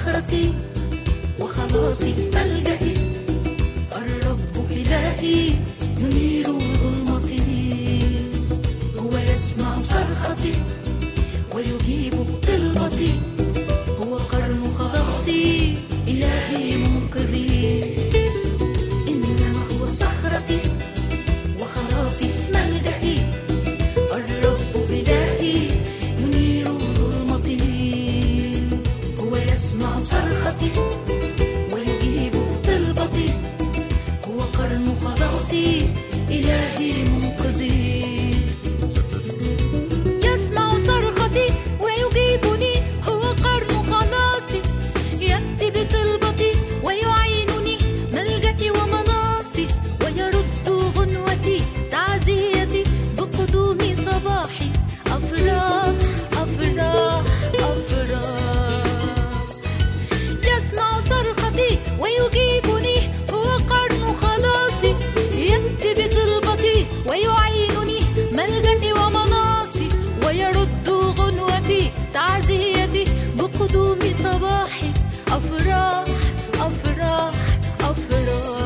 صخرتي وخلاصي ملجئي، الرب إلهي ينير ظلمتي، هو يسمع صرختي ويجيب طلبتي، هو قرن خلاصي إلهي منقذي. إنما هو صخرتي وخلاصي ملجئي، الرب إلهي ينير ظلمتي، هو يسمع صرختي ويجيب طلبتي، هو قرن خلاصي إلهي منقذي. يسمع صرختي ويجيبني، هو قرن خلاصي، يأتي بطلبتي ويعينني، ملجأي ومناصي، ويرد غنوتي تعزيتي بقدوم صباحي. أفراح أفراح أفراح. يسمع صرختي ويجيبني، هو قرن خلاصي، يأتي بطلبتي ويعينني، ملجأي ومناصي، ويرد غنوتي تعزيتي بقدوم صباحي. أفراح أفراح أفراح.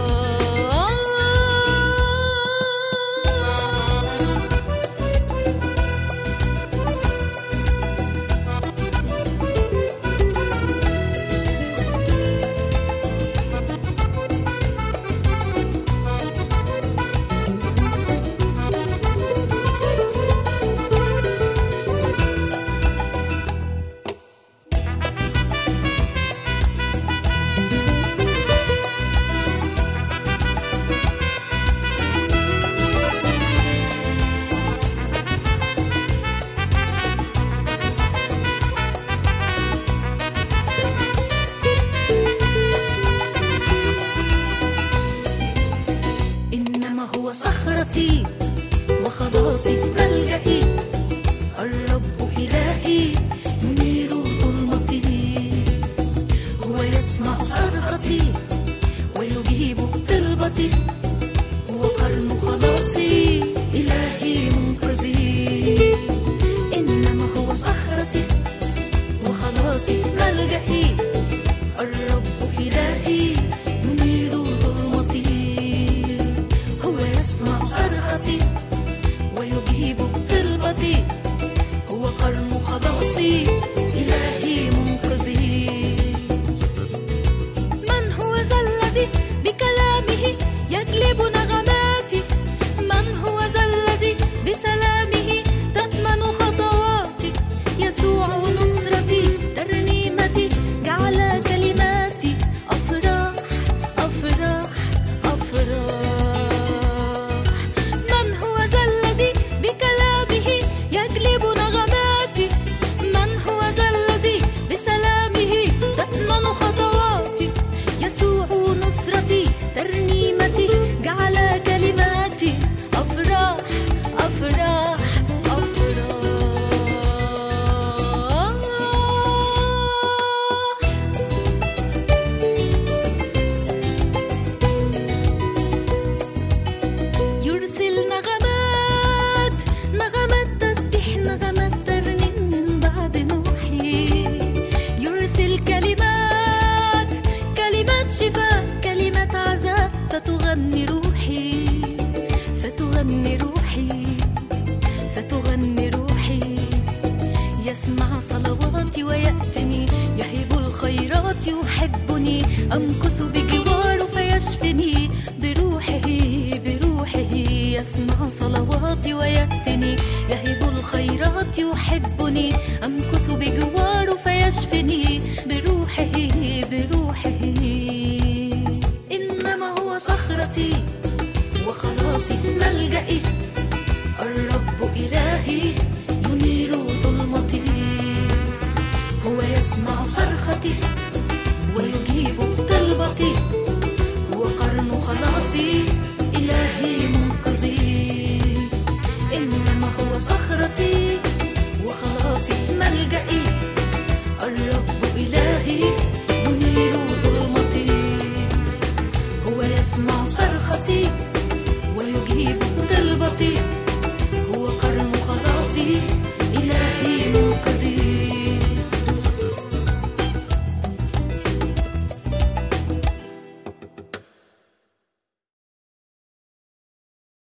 هو صخرتي وخلاصي ملجئي، الرب إلهي ينير ظلمتي، هو يسمع صرختي ويجيب طلبتي، هو قرن خلاصي إلهي منقذي. إنما هو صخرتي وخلاصي ملجئي، الرب إلهي ينير ظلمتي، يسمع صرختي ويجيب طلبتي، هو قرن خلاصي إلهي منقذي. من هو ذا الذي بكلامه يجلب نغماتي؟ من هو ذا الذي بسلامه تأمن خطواتي؟ يسوع نصرتي ترنيمتي جعل كلماتي أفراح أفراح أفراح. ترنيمتي جعل كلماتي أفراح أفراح أفراح. يرسل نغمات نغمات تسبيح، نغمات ترنيم من بعد نوحي، يرسل كلمات كلمات شفاء، كلمات عذاب، فتغني روحي فتغني روحي فتغني روحي. يسمع صلواتي ويأتني، يهب الخيرات يحبني، أمكث بجواره فيشفني بروحه بروحه. يسمع صلواتي ويأتني، يهب الخيرات يحبني، أمكث بجواره فيشفني